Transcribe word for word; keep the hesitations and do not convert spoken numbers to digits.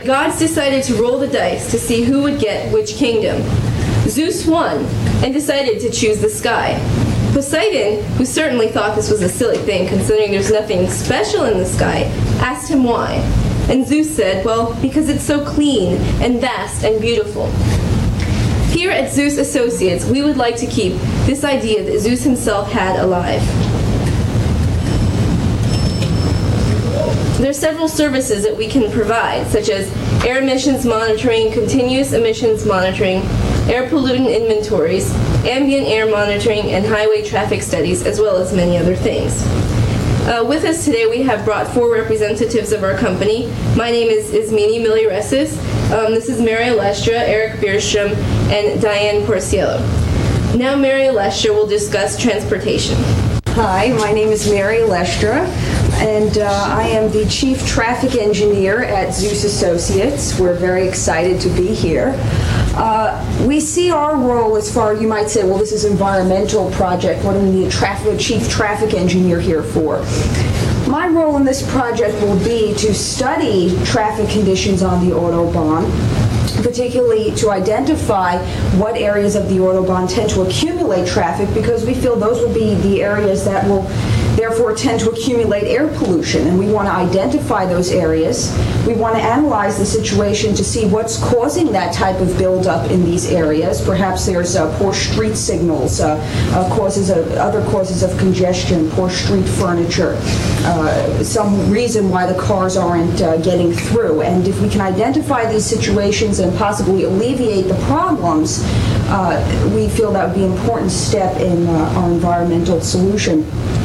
Gods decided to roll the dice to see who would get which kingdom. Zeus won and decided to choose the sky. Poseidon, who certainly thought this was a silly thing considering there's nothing special in the sky, asked him why. And Zeus said, well, because it's so clean and vast and beautiful. Here at Zeus Associates, we would like to keep this idea that Zeus himself had alive. There are several services that we can provide, such as air emissions monitoring, continuous emissions monitoring, air pollutant inventories, ambient air monitoring, and highway traffic studies, as well as many other things. Uh, with us today, we have brought four representatives of our company. My name is Ismini Miliaresis. Um, this is Mary Alestra, Eric Bierstrom, and Diane Porciello. Now Mary Alestra will discuss transportation. Hi, my name is Mary Alestra, and uh, I am the Chief Traffic Engineer at Zeus Associates. We're very excited to be here. Uh, we see our role as far, you might say, well, this is an environmental project. What do we need a traffic, Chief Traffic Engineer here for? My role in this project will be to study traffic conditions on the Autobahn, particularly to identify what areas of the Autobahn tend to accumulate traffic, because we feel those will be the areas that will therefore tend to accumulate air pollution, and we want to identify those areas. We want to analyze the situation to see what's causing that type of buildup in these areas. Perhaps there's uh, poor street signals, uh, uh, causes of, other causes of congestion, poor street furniture, uh, some reason why the cars aren't uh, getting through. And if we can identify these situations and possibly alleviate the problems, uh, we feel that would be an important step in uh, our environmental solution.